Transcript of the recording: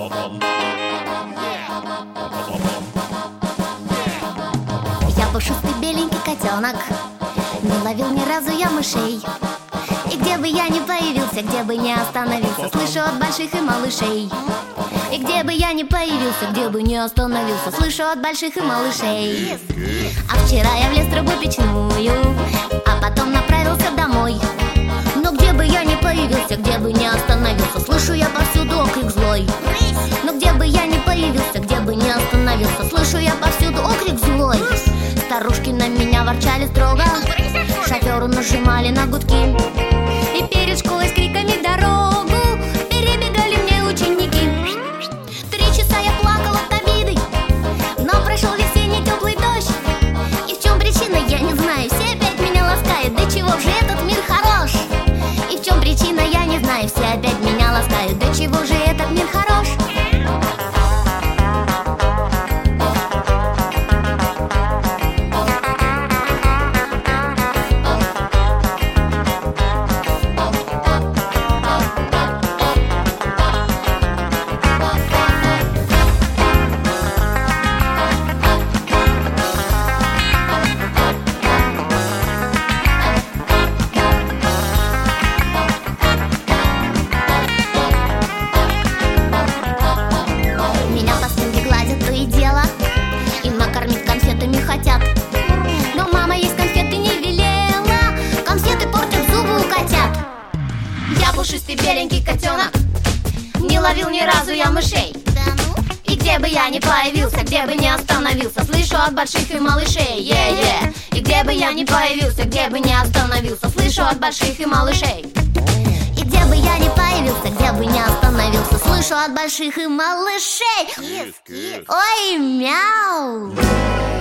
Я пушистый беленький котенок, не ловил ни разу я мышей. И где бы я ни появился, где бы ни остановился, слышу от больших и малышей. И где бы я ни появился, где бы ни остановился, слышу от больших и малышей. А вчера я влез в трубу печную, а потом направился домой. Но где бы я ни появился, где бы ни остановился, слышу я повсюду окрик злой. Но где бы я ни появился, где бы ни остановился, слышу я повсюду окрик злой. Старушки на меня ворчали строго, шоферу нажимали на гудки, и перед школой с криками «Дорогу!» перебегали мне ученики. 3 часа я плакала от обиды, но прошел весенний теплый дождь. И в чем причина, я не знаю, все опять меня ласкают. Да чего же этот мир хорош? И в чем причина, я не знаю, все опять меня ласкают. Да чего же этот мир хорош? Хотят. Но мама есть конфеты не велела, конфеты портят зубы у котят. Я пушистый беленький котенок, не ловил ни разу я мышей. И где бы я ни появился, где бы ни остановился, слышу от больших и малышей. И где бы я ни появился, где бы ни остановился, слышу от больших и малышей. И где бы я ни появился, где бы ни остановился, слышу от больших и малышей. Ой, мяу.